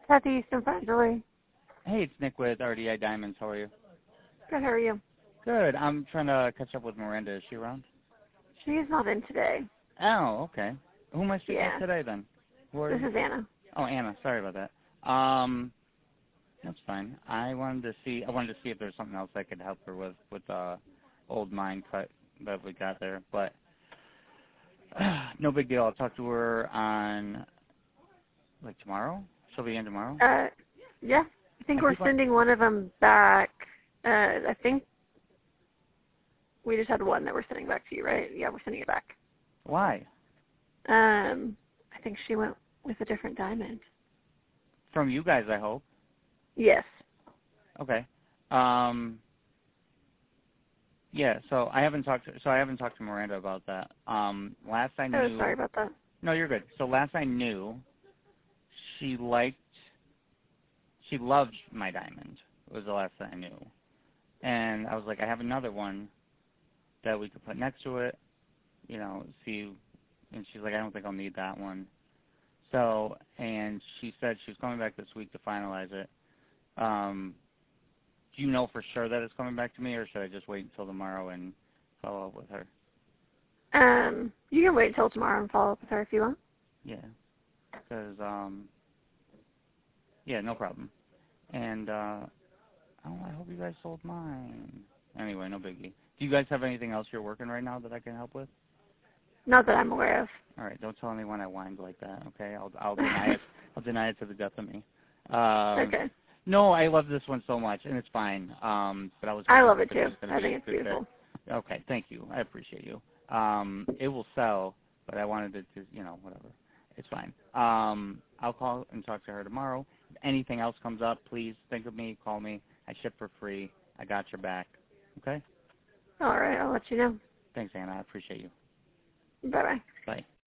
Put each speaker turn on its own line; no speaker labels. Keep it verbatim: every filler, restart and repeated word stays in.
Kathy Easton Frangely.
Hey, it's Nick with R D I Diamonds. How are you?
Good, how are you?
Good. I'm trying to catch up with Miranda. Is she around?
She's not in today.
Oh, okay. Who am I speaking
Yeah.
with today then? Who are
This
you?
is Anna.
Oh, Anna. Sorry about that. Um, that's fine. I wanted to see. I wanted to see if there's something else I could help her with with the old mine cut that we got there, but uh, no big deal. I'll talk to her on like tomorrow. She'll be in tomorrow.
Uh, yeah. I think
I
we're
keep on-
sending one of them back. Uh, I think we just had one that we're sending back to you, right? Yeah, we're sending it back.
Why?
Um, I think she went with a different diamond.
From you guys, I hope.
Yes.
Okay. Um, yeah. So I haven't talked. To, so I haven't talked to Miranda about that. Um, last I
Oh,
knew.
sorry about that.
No, you're good. So last I knew, she liked. She loved my diamond. Was the last that I knew, and I was like, I have another one that we could put next to it. You know, see. And she's like, I don't think I'll need that one. So, and she said she was coming back this week to finalize it. Um, do you know for sure that it's coming back to me, or should I just wait until tomorrow and follow up with her?
Um, you can wait until tomorrow and follow up with her if you want.
Yeah, because, um, yeah, no problem. And, uh, oh, I hope you guys sold mine. Anyway, no biggie. Do you guys have anything else you're working right now that I can help with?
Not that I'm aware of.
All right, don't tell anyone I whined like that, okay? I'll I'll deny it. I'll deny it to the death of me. Um,
Okay.
no, I love this one so much, and it's fine. Um, but I was.
I love
wondering
it
if it
too.
was gonna
I
be
think
a
it's
good
beautiful.
fit. Okay, thank you. I appreciate you. Um, it will sell, but I wanted it to, you know, whatever. It's fine. Um, I'll call and talk to her tomorrow. If anything else comes up, please think of me. Call me. I ship for free. I got your back. Okay.
All right, I'll let you know.
Thanks, Anna. I appreciate you.
Bye-bye.
Bye.